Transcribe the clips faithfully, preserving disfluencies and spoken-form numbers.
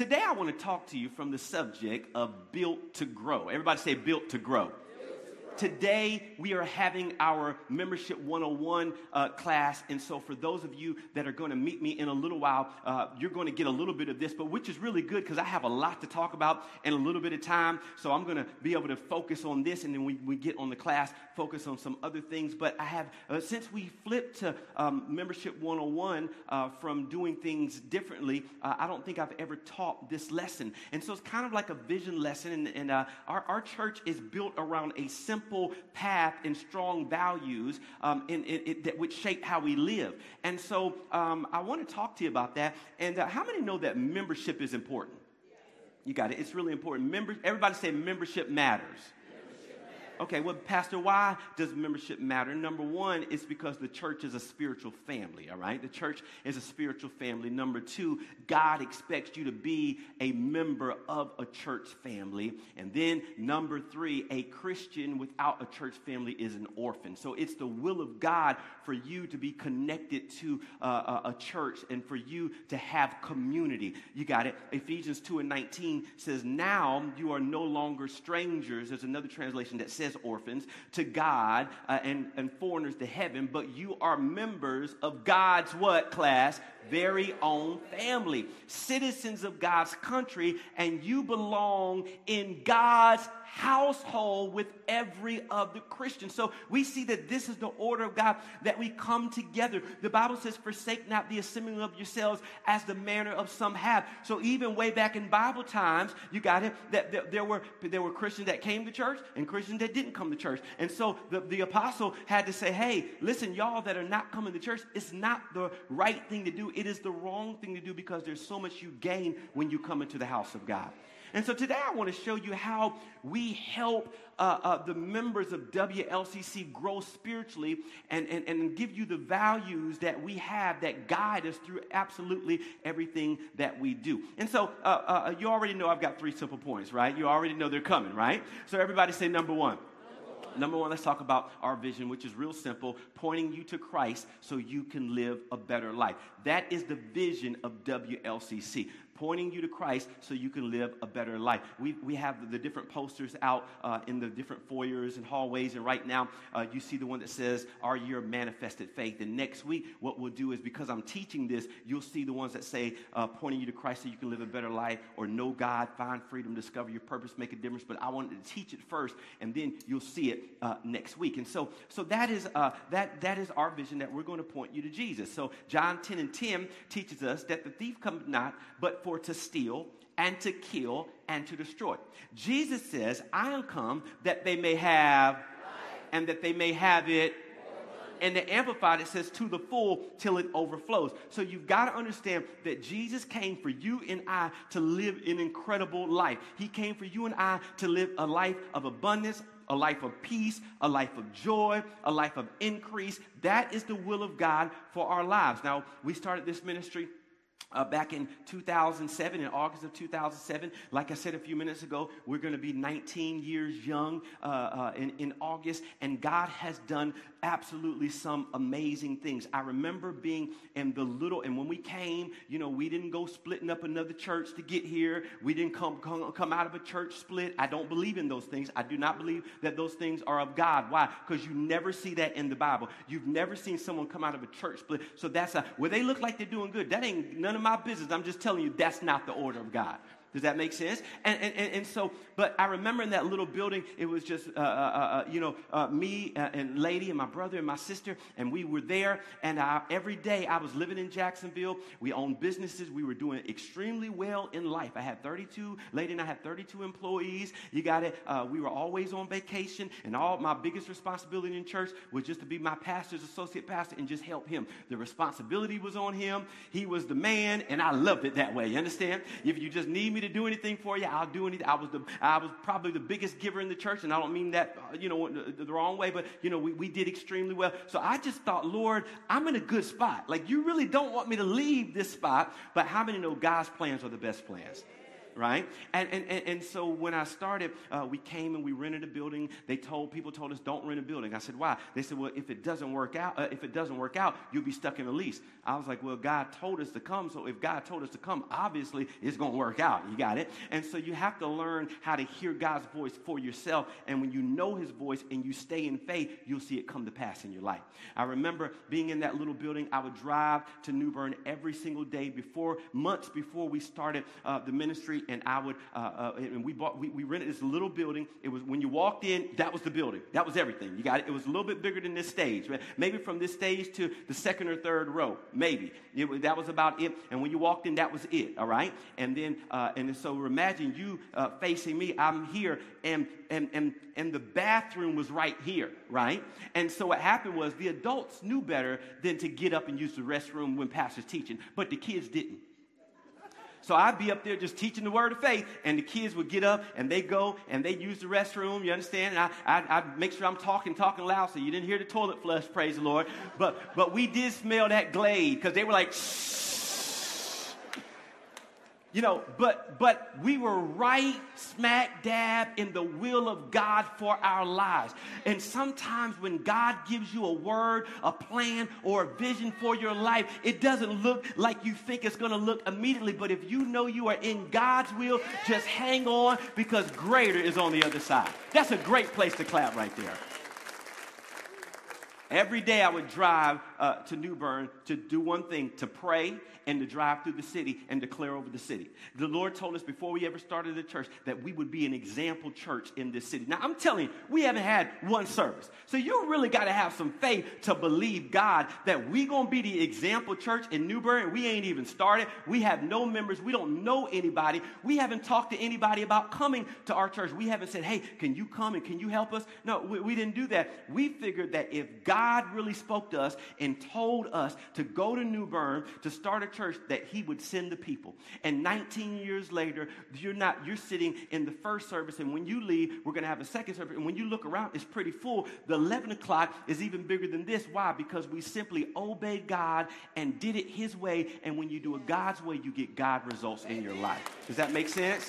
Today I want to talk to you from the subject of built to grow. Everybody say built to grow. Today, we are having our Membership one oh one uh, class, and so for those of you that are going to meet me in a little while, uh, you're going to get a little bit of this, but which is really good because I have a lot to talk about in a little bit of time, so I'm going to be able to focus on this, and then we, we get on the class, focus on some other things, but I have, uh, since we flipped to um, Membership one oh one uh, from doing things differently, uh, I don't think I've ever taught this lesson, and so it's kind of like a vision lesson, and, and uh, our, our church is built around a simple path and strong values um, in, in, in, that would shape how we live. And so um, I want to talk to you about that. And uh, how many know that membership is important? You got it. It's really important. Member, everybody say membership matters. Okay, well, Pastor, why does membership matter? Number one, it's because the church is a spiritual family, all right? The church is a spiritual family. Number two, God expects you to be a member of a church family. And then number three, a Christian without a church family is an orphan. So it's the will of God for you to be connected to uh, a church and for you to have community. You got it. Ephesians two and nineteen says, now you are no longer strangers. There's another translation that says orphans to God uh, and, and foreigners to heaven, but you are members of God's what class? Very own family, citizens of God's country, and you belong in God's household with every other Christian. So we see that this is the order of God, that we come together. The Bible says, forsake not the assembling of yourselves as the manner of some have. So even way back in Bible times, you got it, that, that there were there were Christians that came to church and Christians that didn't come to church. And so the, the apostle had to say, hey, listen, y'all that are not coming to church, it's not the right thing to do. It is the wrong thing to do because there's so much you gain when you come into the house of God. And so today I want to show you how we help uh, uh, the members of W L C C grow spiritually and, and, and give you the values that we have that guide us through absolutely everything that we do. And so uh, uh, you already know I've got three simple points, right? You already know they're coming, right? So everybody say number one. Number one, let's talk about our vision, which is real simple, pointing you to Christ so you can live a better life. That is the vision of W L C C. Pointing you to Christ so you can live a better life. We we have the different posters out uh, in the different foyers and hallways, and right now uh, you see the one that says, our year of manifested faith. And next week, what we'll do is, because I'm teaching this, you'll see the ones that say, uh, pointing you to Christ so you can live a better life, or know God, find freedom, discover your purpose, make a difference. But I wanted to teach it first, and then you'll see it uh, next week. And so so that is uh, that that is our vision, that we're going to point you to Jesus. So John ten and ten teaches us that the thief cometh not, but for to steal and to kill and to destroy. Jesus says, I am come that they may have life, and that they may have it. And the Amplified, it says, to the full till it overflows. So you've got to understand that Jesus came for you and I to live an incredible life. He came for you and I to live a life of abundance, a life of peace, a life of joy, a life of increase. That is the will of God for our lives. Now, we started this ministry Uh, back in two thousand seven, in August of two thousand seven. Like I said a few minutes ago, we're going to be nineteen years young uh, uh, in, in August, and God has done absolutely some amazing things. I remember being in the little, and when we came, you know, we didn't go splitting up another church to get here. We didn't come, come, come out of a church split. I don't believe in those things. I do not believe that those things are of God. Why? Because you never see that in the Bible. You've never seen someone come out of a church split. So that's a, well, they look like they're doing good. That ain't none of my business. I'm just telling you, that's not the order of God. Does that make sense? And and, and so, but I remember in that little building, it was just, uh, uh, uh, you know, uh, me uh, and Lady and my brother and my sister, and we were there. And I, every day I was living in Jacksonville. We owned businesses. We were doing extremely well in life. I had thirty-two, Lady and I had thirty-two employees. You got it. Uh, we were always on vacation, and all my biggest responsibility in church was just to be my pastor's associate pastor and just help him. The responsibility was on him. He was the man, and I loved it that way. You understand? If you just need me to do anything for you, I'll do anything. I was the I was probably the biggest giver in the church, and I don't mean that uh, you know the, the wrong way, but you know we, we did extremely well. So I just thought, Lord, I'm in a good spot. Like, you really don't want me to leave this spot, but how many know God's plans are the best plans? right? And, and, and, and so when I started, uh, we came and we rented a building. They told, people told us, don't rent a building. I said, why? They said, well, if it doesn't work out, uh, if it doesn't work out, you'll be stuck in a lease. I was like, well, God told us to come. So if God told us to come, obviously it's going to work out. You got it? And so you have to learn how to hear God's voice for yourself. And when you know his voice and you stay in faith, you'll see it come to pass in your life. I remember being in that little building. I would drive to New Bern every single day before, months before we started uh, the ministry. And I would, uh, uh, and we bought, we, we rented this little building. It was, when you walked in, that was the building. That was everything. You got it? It was a little bit bigger than this stage. Right? Maybe from this stage to the second or third row. Maybe. It was, that was about it. And when you walked in, that was it. All right? And then, uh, and so imagine you uh, facing me. I'm here. And, and, and, and the bathroom was right here. Right? And so what happened was the adults knew better than to get up and use the restroom when pastor's teaching. But the kids didn't. So I'd be up there just teaching the word of faith, and the kids would get up, and they go, and they use the restroom, you understand? And I, I, I'd make sure I'm talking, talking loud, so you didn't hear the toilet flush, praise the Lord. But, but we did smell that Glade, because they were like, shh. You know, but but we were right smack dab in the will of God for our lives. And sometimes when God gives you a word, a plan, or a vision for your life, it doesn't look like you think it's going to look immediately. But if you know you are in God's will, just hang on, because greater is on the other side. That's a great place to clap right there. Every day I would drive uh, to New Bern to do one thing, to pray and to drive through the city and declare over the city. The Lord told us before we ever started the church that we would be an example church in this city. Now, I'm telling you, we haven't had one service. So you really got to have some faith to believe God that we're going to be the example church in New Bern. We ain't even started. We have no members. We don't know anybody. We haven't talked to anybody about coming to our church. We haven't said, hey, can you come and can you help us? No, we, we didn't do that. We figured that if God really spoke to us and told us to go to New Bern to start a church, that he would send the people. And nineteen years later, you're not, you're sitting in the first service, and when you leave, we're going to have a second service. And when you look around, it's pretty full. The eleven o'clock is even bigger than this. Why? Because we simply obeyed God and did it his way. And when you do it God's way, you get God results in your life. Does that make sense?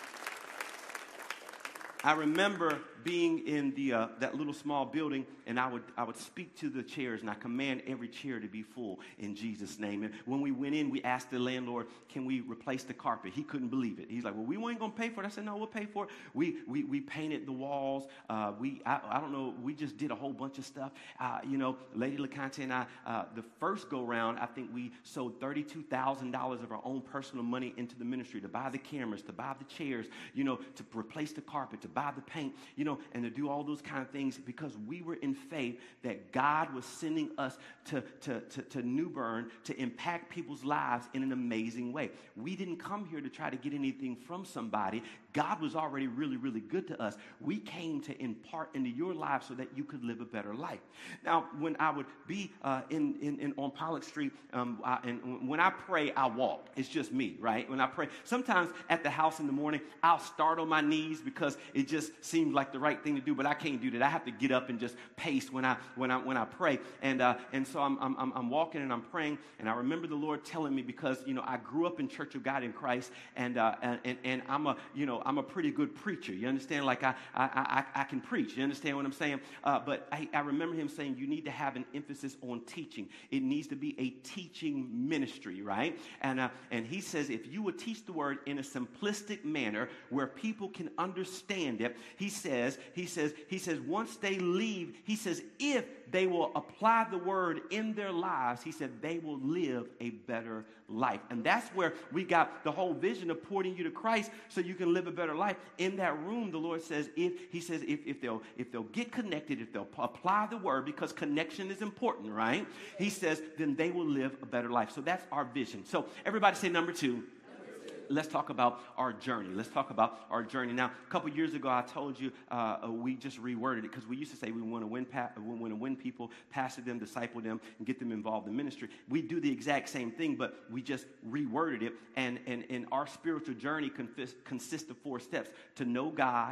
I remember being in the uh, that little small building, and I would I would speak to the chairs, and I command every chair to be full in Jesus' name. And when we went in, we asked the landlord, can we replace the carpet? He couldn't believe it. He's like, well, we weren't going to pay for it. I said, no, we'll pay for it. We we we painted the walls. Uh, we I, I don't know. We just did a whole bunch of stuff. Uh, you know, Lady LeConte and I, uh, the first go round, I think we sold thirty-two thousand dollars of our own personal money into the ministry to buy the cameras, to buy the chairs, you know, to replace the carpet, to buy the paint, you know, and to do all those kind of things, because we were in faith that God was sending us to, to, to, to New Bern to impact people's lives in an amazing way. We didn't come here to try to get anything from somebody. God was already really, really good to us. We came to impart into your life so that you could live a better life. Now, when I would be uh, in, in, in on Pollock Street, um, I, and when I pray, I walk. It's just me, right? When I pray, sometimes at the house in the morning, I'll start on my knees because it just seems like the right thing to do, but I can't do that. I have to get up and just pace when I when I when I pray. And uh, and so I'm I'm I'm walking and I'm praying, and I remember the Lord telling me, because you know I grew up in Church of God in Christ, and uh, and and I'm a you know I'm a pretty good preacher. You understand? Like I I I, I can preach. You understand what I'm saying? Uh, but I, I remember him saying you need to have an emphasis on teaching. It needs to be a teaching ministry, right? And uh, and he says if you would teach the word in a simplistic manner where people can understand it, he says he says he says once they leave, he says if they will apply the word in their lives, he said they will live a better life. And that's where we got the whole vision of pointing you to Christ so you can live a better life. In that room, the Lord says if he says if, if they'll if they'll get connected, if they'll apply the word, because connection is important, right? He says then they will live a better life. So that's our vision. So everybody say number two. Let's talk about our journey. Let's talk about our journey. Now, a couple years ago, I told you uh, we just reworded it, because we used to say we want to win, pa- we want to win people, pastor them, disciple them, and get them involved in ministry. We do the exact same thing, but we just reworded it. And, and, and our spiritual journey confis- consists of four steps: to know God,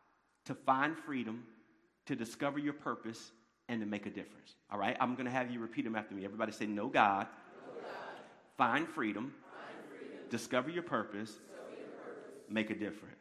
to find freedom, to discover your purpose, and to make a difference. All right? I'm going to have you repeat them after me. Everybody say, know God, know God. Find freedom, discover your purpose, make a difference.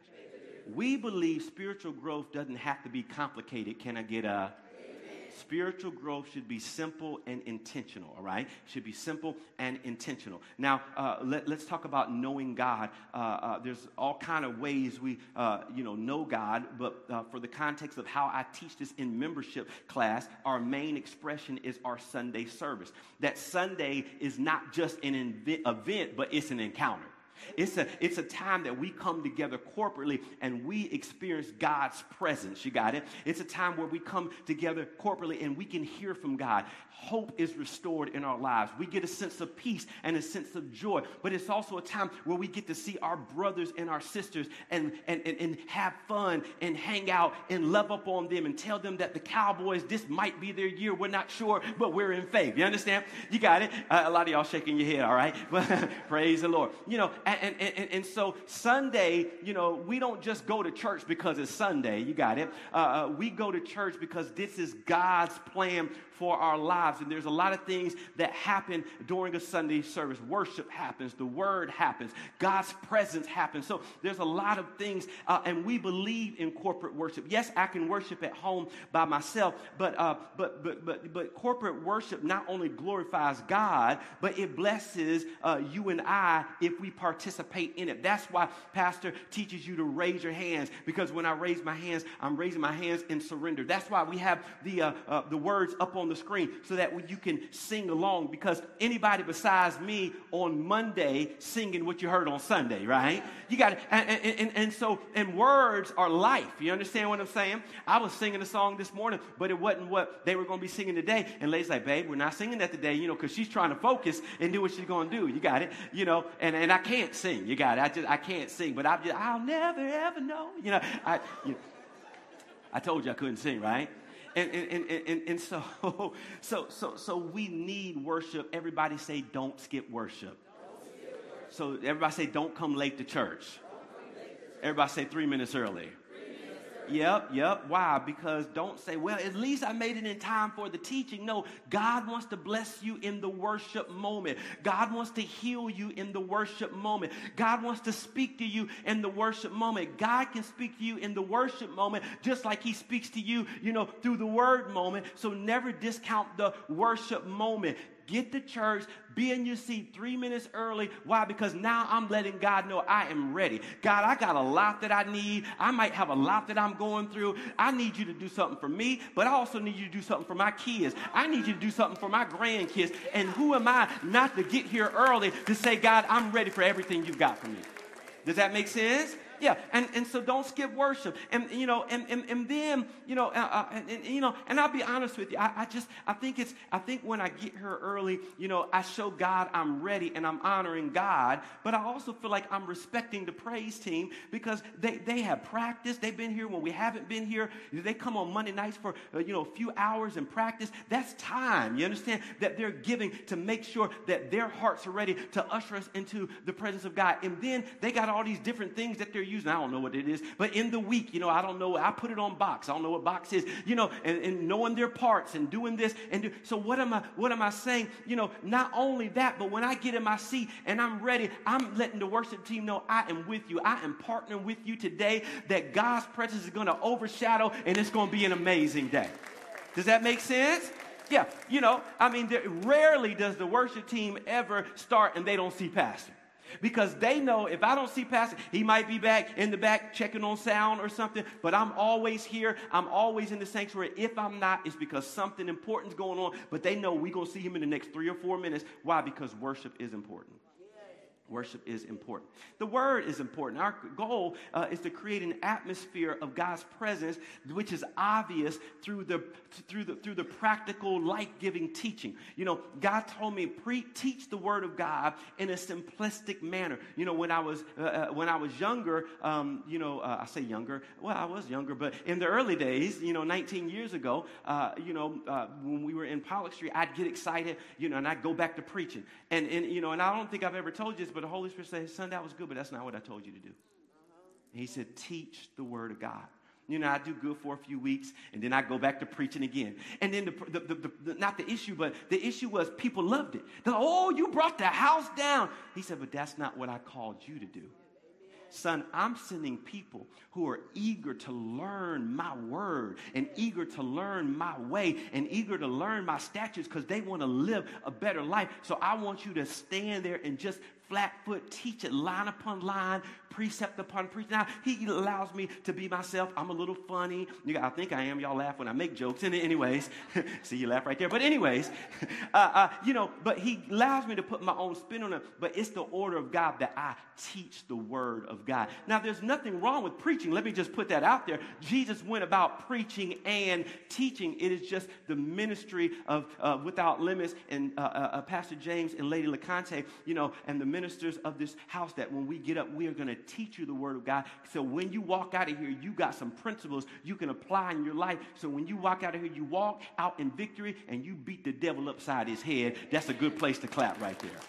We believe spiritual growth doesn't have to be complicated. Can I get a... Spiritual growth should be simple and intentional, all right? Should be simple and intentional. Now, uh, let, let's talk about knowing God. Uh, uh, there's all kind of ways we, uh, you know, know God, but uh, for the context of how I teach this in membership class, our main expression is our Sunday service. That Sunday is not just an inv- event, but it's an encounter. It's a, it's a time that we come together corporately and we experience God's presence. You got it? It's a time where we come together corporately and we can hear from God. Hope is restored in our lives. We get a sense of peace and a sense of joy. But it's also a time where we get to see our brothers and our sisters and, and, and, and have fun and hang out and love up on them and tell them that the Cowboys, this might be their year. We're not sure, but we're in faith. You understand? You got it? Uh, a lot of y'all shaking your head, all right? Praise the Lord. You know, and, and, and, and so Sunday, you know, we don't just go to church because it's Sunday. You got it? Uh, uh, we go to church because this is God's plan for our lives. And there's a lot of things that happen during a Sunday service. Worship happens. The word happens. God's presence happens. So there's a lot of things, uh, and we believe in corporate worship. Yes, I can worship at home by myself, but uh, but but but but corporate worship not only glorifies God, but it blesses uh, you and I if we participate in it. That's why Pastor teaches you to raise your hands, because when I raise my hands, I'm raising my hands in surrender. That's why we have the uh, uh, the words up on the screen so that you can sing along, because anybody besides me on Monday singing what you heard on Sunday, right? You got it. And, and, and, and so, and words are life. You understand what I'm saying? I was singing a song this morning, but it wasn't what they were going to be singing today. And Lay's like, babe, we're not singing that today, you know, because she's trying to focus and do what she's going to do. You got it? You know, and, and I can't sing. You got it. I just, I can't sing, but I'm just, I'll never, ever know. You know, I, you know, I told you I couldn't sing, right? And, and, and, and, and so, so, so, so we need worship. Everybody say, don't skip worship. Don't skip worship. So everybody say, don't come late to church. Don't come late to church. Everybody say three minutes early. Yep, yep. Why? Because don't say, well, at least I made it in time for the teaching. No, God wants to bless you in the worship moment. God wants to heal you in the worship moment. God wants to speak to you in the worship moment. God can speak to you in the worship moment just like he speaks to you, you know, through the word moment. So never discount the worship moment. Get to church, be in your seat three minutes early. Why? Because now I'm letting God know I am ready. God, I got a lot that I need. I might have a lot that I'm going through. I need you to do something for me, but I also need you to do something for my kids. I need you to do something for my grandkids. And who am I not to get here early to say, God, I'm ready for everything you've got for me? Does that make sense? Yeah, and, and so don't skip worship. And, you know, and, and, and then, you know, uh, uh, and, and, you know, and I'll be honest with you. I, I just, I think it's, I think when I get here early, you know, I show God I'm ready and I'm honoring God, but I also feel like I'm respecting the praise team because they, they have practice. They've been here when we haven't been here. They come on Monday nights for, uh, you know, a few hours and practice. That's time. You understand that they're giving to make sure that their hearts are ready to usher us into the presence of God. And then they got all these different things that they're using. I don't know what it is, but in the week, you know, I don't know. I put it on box. I don't know what box is, you know, and, and knowing their parts and doing this and do. So what am I, what am I saying? You know, not only that, but when I get in my seat and I'm ready, I'm letting the worship team know I am with you. I am partnering with you today, that God's presence is going to overshadow and it's going to be an amazing day. Does that make sense? Yeah. You know, I mean, there, rarely does the worship team ever start and they don't see pastor. Because they know if I don't see Pastor, he might be back in the back checking on sound or something, but I'm always here. I'm always in the sanctuary. If I'm not, it's because something important is going on, but they know we're going to see him in the next three or four minutes. Why? Because worship is important. Worship is important. The word is important. Our goal uh, is to create an atmosphere of God's presence, which is obvious through the through the through the practical, life-giving teaching. You know, God told me pre teach the word of God in a simplistic manner. You know, when I was uh, uh, when I was younger, um, you know, uh, I say younger. Well, I was younger, but in the early days, you know, nineteen years ago, uh, you know, uh, when we were in Pollock Street, I'd get excited, you know, and I'd go back to preaching, and and you know, and I don't think I've ever told you this, but the Holy Spirit said, son, that was good, but that's not what I told you to do. Uh-huh. He said, teach the word of God. You know, I do good for a few weeks, and then I go back to preaching again. And then, the, the, the, the, not the issue, but the issue was people loved it. They're like, oh, you brought the house down. He said, but that's not what I called you to do. son, I'm sending people who are eager to learn my word and eager to learn my way and eager to learn my statutes because they want to live a better life. So I want you to stand there and just flat foot teach it line upon line, precept upon precept. Now, he allows me to be myself. I'm a little funny. You know, I think I am. Y'all laugh when I make jokes. And anyways, see, you laugh right there. But anyways, uh, uh, you know, but he allows me to put my own spin on it. But it's the order of God that I teach the word of God. Now, there's nothing wrong with preaching. Let me just put that out there. Jesus went about preaching and teaching. It is just the ministry of uh, Without Limits and uh, uh, Pastor James and Lady LeConte, you know, and the ministers of this house that when we get up, we are going to teach you the word of God. So when you walk out of here, you got some principles you can apply in your life. So when you walk out of here, you walk out in victory and you beat the devil upside his head. That's a good place to clap right there.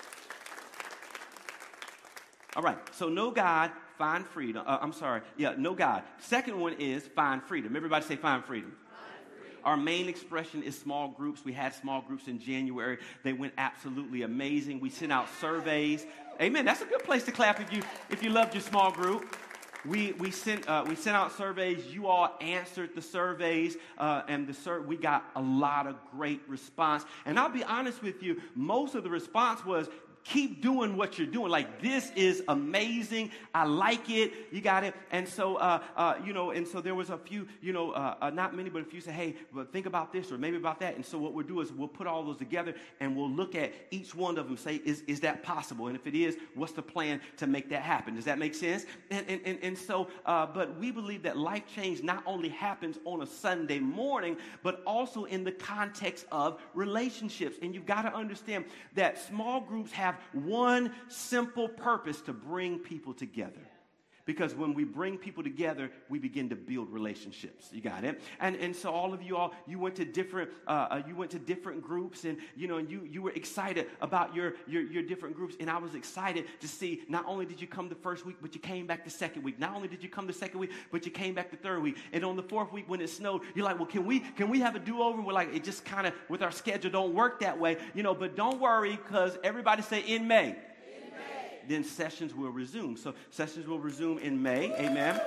All right. So know God, find freedom. Uh, I'm sorry. Yeah, know God. Second one is find freedom. Everybody say find freedom. Our main expression is small groups. We had small groups in January. They went absolutely amazing. We sent out surveys. Amen. That's a good place to clap if you if you loved your small group. We we sent uh, we sent out surveys. You all answered the surveys, uh, and the sur- we got a lot of great response. And I'll be honest with you, most of the response was, keep doing what you're doing. Like, this is amazing. I like it. You got it. And so, uh, uh, you know, and so there was a few, you know, uh, uh, not many, but a few said, hey, but think about this or maybe about that. And so what we'll do is we'll put all those together and we'll look at each one of them, say, is, is that possible? And if it is, what's the plan to make that happen? Does that make sense? And, and, and, and so, uh, but we believe that life change not only happens on a Sunday morning, but also in the context of relationships. And you've got to understand that small groups have one simple purpose: to bring people together. Because when we bring people together, we begin to build relationships. You got it? And and so all of you all, you went to different uh, you went to different groups, and you know, and you you were excited about your, your your different groups. And I was excited to see, not only did you come the first week, but you came back the second week. Not only did you come the second week, but you came back the third week. And on the fourth week when it snowed, you're like, well, can we can we have a do-over? We're like, it just kind of, with our schedule, don't work that way, you know. But don't worry, because everybody say in May. Then sessions will resume. So sessions will resume in May. Amen.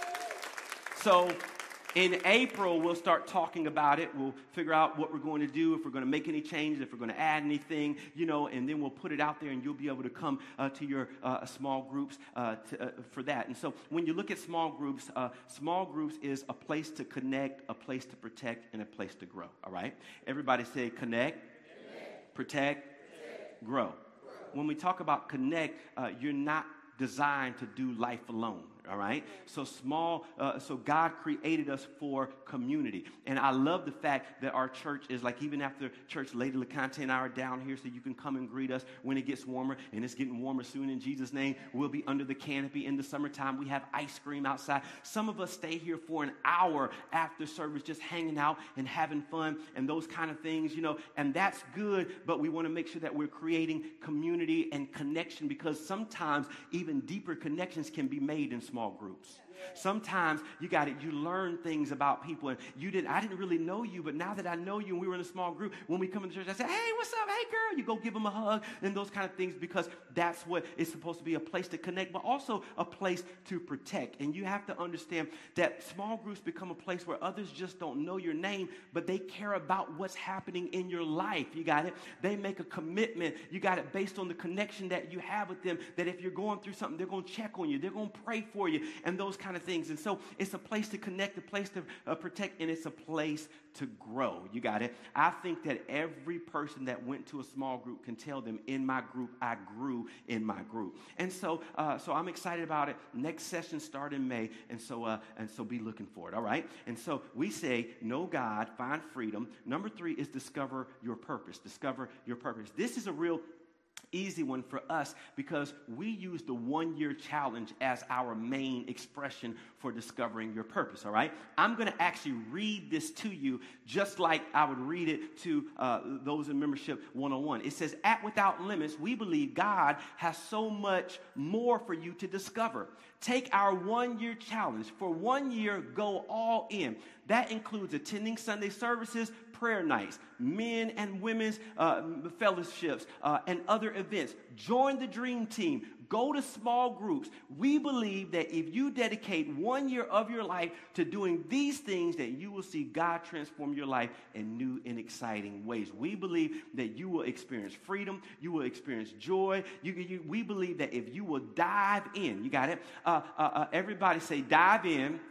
So in April, we'll start talking about it. We'll figure out what we're going to do, if we're going to make any changes, if we're going to add anything, you know, and then we'll put it out there, and you'll be able to come uh, to your uh, small groups uh, to, uh, for that. And so when you look at small groups, uh, small groups is a place to connect, a place to protect, and a place to grow. All right? Everybody say connect, connect. Protect, protect. Grow. When we talk about connect, uh, you're not designed to do life alone. All right. So small. Uh, so God created us for community. And I love the fact that our church is like, even after church, Lady LeConte and I are down here so you can come and greet us when it gets warmer. And it's getting warmer soon in Jesus' name. We'll be under the canopy in the summertime. We have ice cream outside. Some of us stay here for an hour after service, just hanging out and having fun and those kind of things, you know, and that's good. But we want to make sure that we're creating community and connection, because sometimes even deeper connections can be made in small groups. Sometimes you got it. You learn things about people, and you didn't. I didn't really know you, but now that I know you, and we were in a small group, when we come into church, I say, "Hey, what's up? Hey, girl!" You go give them a hug and those kind of things, because that's what it's supposed to be—a place to connect, but also a place to protect. And you have to understand that small groups become a place where others just don't know your name, but they care about what's happening in your life. You got it. They make a commitment. You got it, based on the connection that you have with them. That if you're going through something, they're going to check on you. They're going to pray for you, and those kind of things. And so it's a place to connect, a place to uh, protect, and it's a place to grow. You got it? I think that every person that went to a small group can tell them, in my group, I grew in my group. And so uh, so I'm excited about it. Next session start in May, and so uh, and so be looking for it, all right? And so we say, know God, find freedom. Number three is discover your purpose. Discover your purpose. This is a real easy one for us, because we use the one-year challenge as our main expression for discovering your purpose, all right? I'm going to actually read this to you just like I would read it to uh, those in Membership one oh one. It says, at Without Limits, we believe God has so much more for you to discover. Take our one-year challenge. For one year, go all in. That includes attending Sunday services, prayer nights, men and women's uh, fellowships, uh, and other events. Join the dream team. Go to small groups. We believe that if you dedicate one year of your life to doing these things, that you will see God transform your life in new and exciting ways. We believe that you will experience freedom. You will experience joy. You, you, we believe that if you will dive in, you got it? Uh, uh, uh, everybody say, dive in, dive in.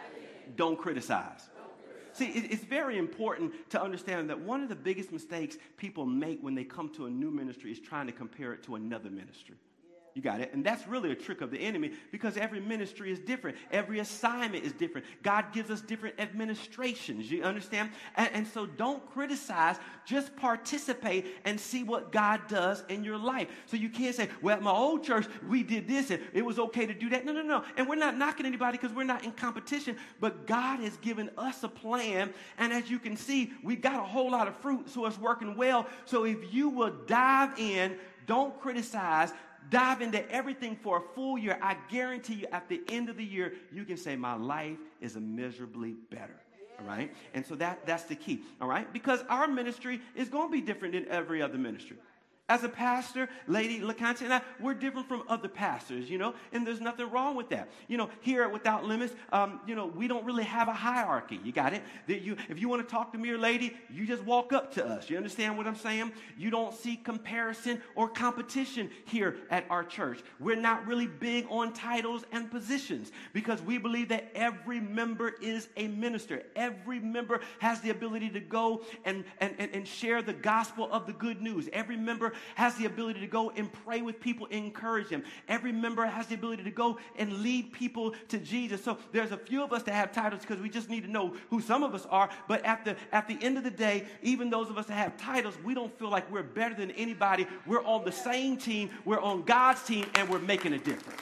Don't criticize. See, it's very important to understand that one of the biggest mistakes people make when they come to a new ministry is trying to compare it to another ministry. You got it? And that's really a trick of the enemy because every ministry is different. Every assignment is different. God gives us different administrations. You understand? And, and so don't criticize. Just participate and see what God does in your life. So you can't say, well, at my old church, we did this and it was okay to do that. No, no, no. And we're not knocking anybody because we're not in competition. But God has given us a plan. And as you can see, we got a whole lot of fruit. So it's working well. So if you will dive in, don't criticize, dive into everything for a full year, I guarantee you at the end of the year, you can say, my life is immeasurably better. All right? And so that, that's the key. All right? Because our ministry is going to be different than every other ministry. As a pastor, Lady LaConte and I, we're different from other pastors, you know, and there's nothing wrong with that. You know, here at Without Limits, um, you know, we don't really have a hierarchy. You got it? That you, if you want to talk to me or lady, you just walk up to us. You understand what I'm saying? You don't see comparison or competition here at our church. We're not really big on titles and positions because we believe that every member is a minister. Every member has the ability to go and, and, and, and share the gospel of the good news. Every member has the ability to go and pray with people, encourage them. Every member has the ability to go and lead people to Jesus. So there's a few of us that have titles because we just need to know who some of us are. But at the, at the end of the day, even those of us that have titles, we don't feel like we're better than anybody. We're on the same team. We're on God's team, and we're making a difference.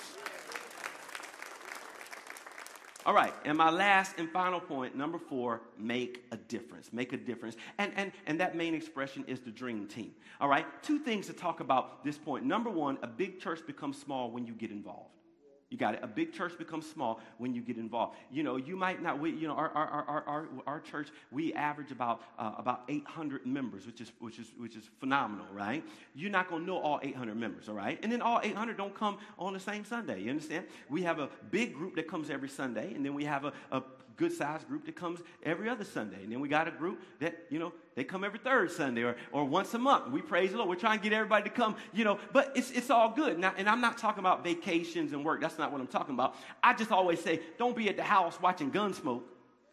All right, and my last and final point, number four, make a difference. Make a difference. And, and, and that main expression is the dream team. All right, two things to talk about this point. Number one, a big church becomes small when you get involved. You got it. A big church becomes small when you get involved. You know, you might not. We, you know, our our our our, our church, we average about uh, about eight hundred members, which is which is which is phenomenal, right? You're not gonna know all eight hundred members, all right? And then all eight hundred don't come on the same Sunday. You understand? We have a big group that comes every Sunday, and then we have a, a good-sized group that comes every other Sunday, and then we got a group that, you know, they come every third Sunday or, or once a month. We praise the Lord. We're trying to get everybody to come, you know, but it's it's all good. Now, and I'm not talking about vacations and work. That's not what I'm talking about. I just always say, don't be at the house watching Gunsmoke.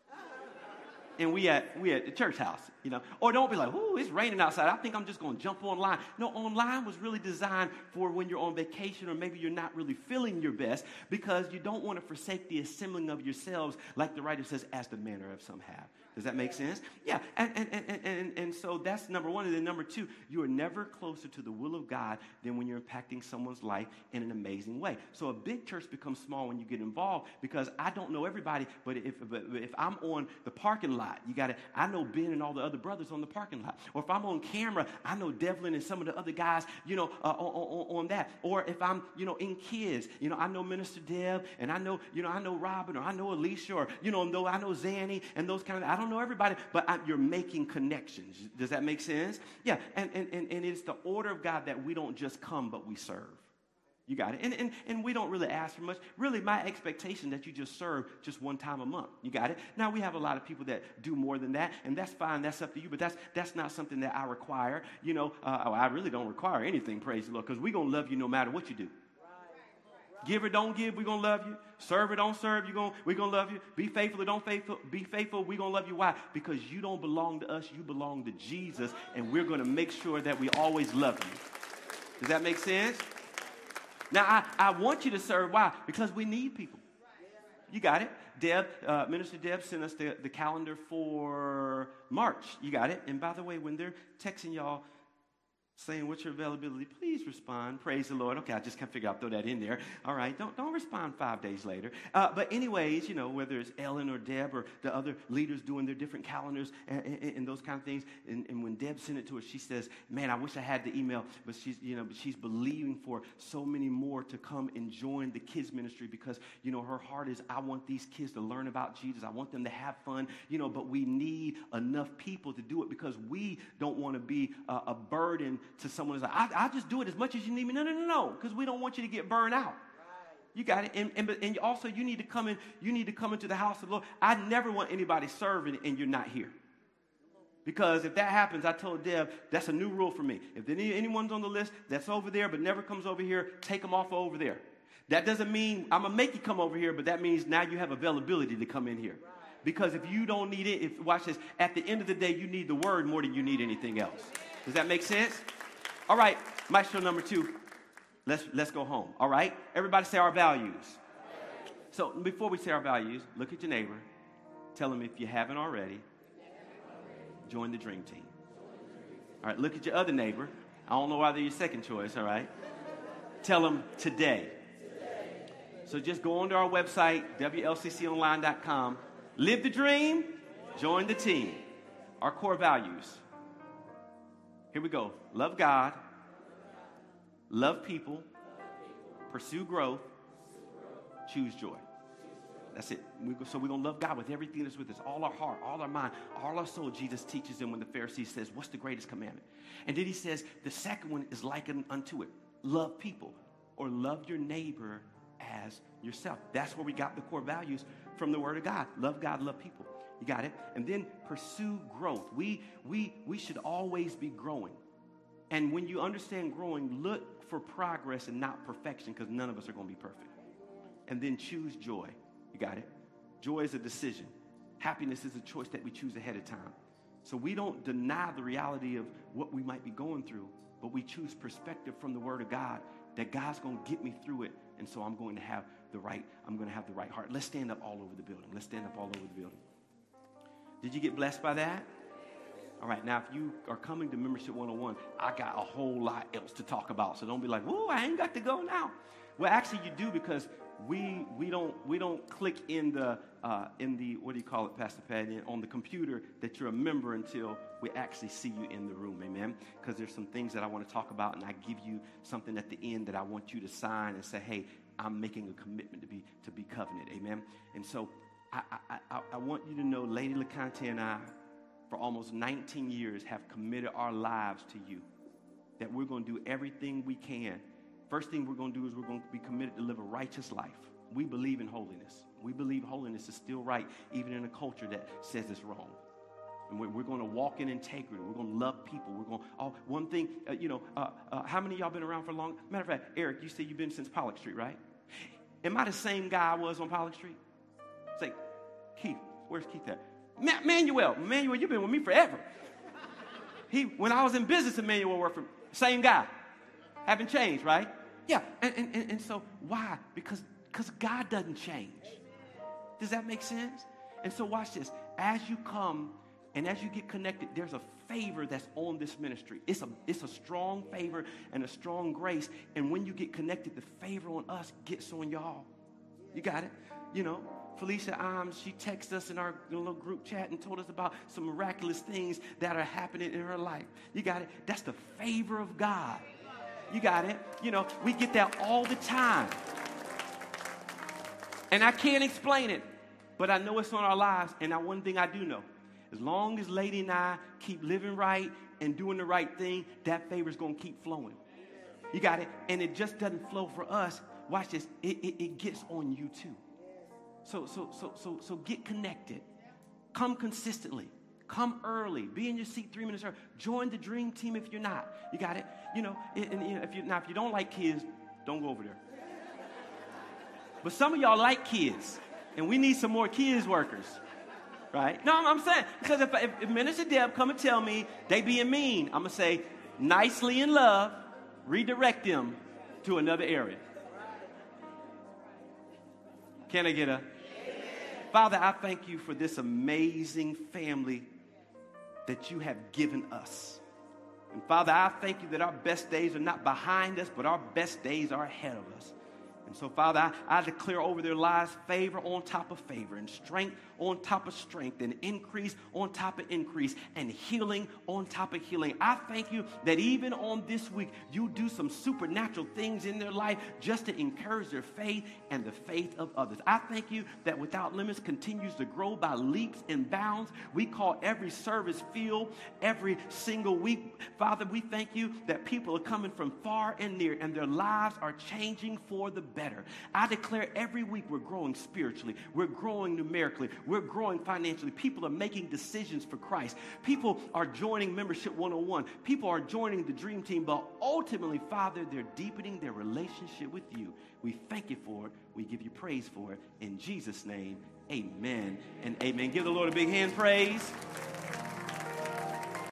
And we at we at the church house, you know. Or don't be like, ooh, it's raining outside. I think I'm just going to jump online. No, online was really designed for when you're on vacation or maybe you're not really feeling your best because you don't want to forsake the assembling of yourselves, like the writer says, as the manner of some have. Does that make sense? Yeah, and, and, and, and, and so that's number one. And then number two, you are never closer to the will of God than when you're impacting someone's life in an amazing way. So a big church becomes small when you get involved because I don't know everybody, but if, but if I'm on the parking lot, you got it. I know Ben and all the other brothers on the parking lot. Or if I'm on camera, I know Devlin and some of the other guys, you know, uh, on, on, on that. Or if I'm, you know, in kids, you know, I know Minister Deb and I know, you know, I know Robin or I know Alicia or, you know, I know Zanny and those kind of, I don't know everybody, but I, you're making connections. Does that make sense? Yeah, and, and, and, and it's the order of God that we don't just come, but we serve. You got it. And, and, and we don't really ask for much. Really, my expectation that you just serve just one time a month. You got it? Now, we have a lot of people that do more than that, and that's fine. That's up to you, but that's that's not something that I require. You know, uh, I really don't require anything, praise the Lord, because we're going to love you no matter what you do. Give or don't give, we're going to love you. Serve or don't serve, you're gonna, we're going to love you. Be faithful or don't faithful, be faithful, we're going to love you. Why? Because you don't belong to us, you belong to Jesus, and we're going to make sure that we always love you. Does that make sense? Now, I, I want you to serve. Why? Because we need people. You got it. Deb, uh, Minister Deb sent us the, the calendar for March. You got it. And by the way, when they're texting y'all, saying what's your availability, please respond. Praise the Lord. Okay, I just can't figure out, throw that in there. All right, don't don't respond five days later. Uh, but anyways, you know, whether it's Ellen or Deb or the other leaders doing their different calendars and, and, and those kind of things, and, and when Deb sent it to us, she says, man, I wish I had the email, but she's, you know, but she's believing for so many more to come and join the kids ministry because, you know, her heart is, I want these kids to learn about Jesus. I want them to have fun, you know, but we need enough people to do it because we don't want to be uh, a burden to someone who's like, I, I'll just do it as much as you need me. No, no, no, no, because we don't want you to get burned out. You got it. And, and, and also you need to come in, you need to come into the house of the Lord. I never want anybody serving and you're not here. Because if that happens, I told Deb, that's a new rule for me. If any, anyone's on the list that's over there but never comes over here, take them off over there. That doesn't mean I'm going to make you come over here, but that means now you have availability to come in here. Because if you don't need it, if watch this, at the end of the day, you need the word more than you need anything else. Does that make sense? All right, maestro number two. Let's, let's go home, all right? Everybody say our values. So before we say our values, look at your neighbor. Tell them if you haven't already, join the dream team. All right, look at your other neighbor. I don't know why they're your second choice, all right? Tell them today. So just go onto our website, W L C C online dot com. Live the dream, join the team. Our core values. Here we go. Love God. Love people, pursue growth, choose joy. That's it. We go, so we're going to love God with everything that's with us, all our heart, all our mind, all our soul. Jesus teaches them when the Pharisee says, what's the greatest commandment? And then he says, the second one is likened unto it. Love people or love your neighbor as yourself. That's where we got the core values from the Word of God. Love God, love people. You got it? And then pursue growth. We, we, we should always be growing. And when you understand growing, look for progress and not perfection, because none of us are going to be perfect. And then choose joy. You got it? Joy is a decision. Happiness is a choice that we choose ahead of time. So we don't deny the reality of what we might be going through, but we choose perspective from the Word of God that God's going to get me through it. And so I'm going to have the right, I'm going to have the right heart. Let's stand up all over the building. Let's stand up all over the building. Did you get blessed by that? All right, now if you are coming to Membership one oh one, I got a whole lot else to talk about. So don't be like, "Whoa, I ain't got to go now." Well, actually, you do, because we we don't we don't click in the uh, in the what do you call it, Pastor Patty, on the computer that you're a member until we actually see you in the room, amen? Because there's some things that I want to talk about, and I give you something at the end that I want you to sign and say, "Hey, I'm making a commitment to be to be covenant," amen? And so I I I, I want you to know, Lady LeConte and I, for almost nineteen years, have committed our lives to you, that we're going to do everything we can. First thing we're going to do is we're going to be committed to live a righteous life. We believe in holiness. We believe holiness is still right, even in a culture that says it's wrong. And we're, we're going to walk in integrity. We're going to love people. We're going. Oh, one thing, uh, you know, uh, uh, how many of y'all been around for a long? Matter of fact, Eric, you said you've been since Pollock Street, right? Am I the same guy I was on Pollock Street? Say, Keith, where's Keith at? Ma- Manuel, Manuel, you've been with me forever. He, when I was in business, Emmanuel worked for same guy. Haven't changed, right? Yeah, and, and, and so why? Because because God doesn't change. Does that make sense? And so watch this. As you come and as you get connected, there's a favor that's on this ministry. It's a, it's a strong favor and a strong grace. And when you get connected, the favor on us gets on y'all. You got it? You know, Felicia Imes, she texted us in our little group chat and told us about some miraculous things that are happening in her life. You got it? That's the favor of God. You got it? You know, we get that all the time. And I can't explain it, but I know it's on our lives. And now one thing I do know, as long as Lady and I keep living right and doing the right thing, that favor is going to keep flowing. You got it? And it just doesn't flow for us. Watch this. It, it, it gets on you too. So, so, so, so, so get connected. Come consistently. Come early. Be in your seat three minutes early. Join the dream team if you're not. You got it? You know, and, and, you know if you now if you don't like kids, don't go over there. But some of y'all like kids, and we need some more kids workers, right? No, I'm, I'm saying, because if, if, if Minister Deb come and tell me they being mean, I'm gonna say nicely in love, redirect them to another area. Can I get a? Amen. Father, I thank you for this amazing family that you have given us. And Father, I thank you that our best days are not behind us, but our best days are ahead of us. And so, Father, I, I declare over their lives favor on top of favor, and strength on top of strength, and increase on top of increase, and healing on top of healing. I thank you that even on this week, you do some supernatural things in their life just to encourage their faith and the faith of others. I thank you that Without Limits continues to grow by leaps and bounds. We call every service filled every single week. Father, we thank you that people are coming from far and near, and their lives are changing for the better. I declare every week we're growing spiritually, we're growing numerically, we're growing financially. People are making decisions for Christ. People are joining Membership one oh one. People are joining the Dream Team, but ultimately, Father, they're deepening their relationship with you. We thank you for it. We give you praise for it. In Jesus' name, amen and amen. Give the Lord a big hand praise.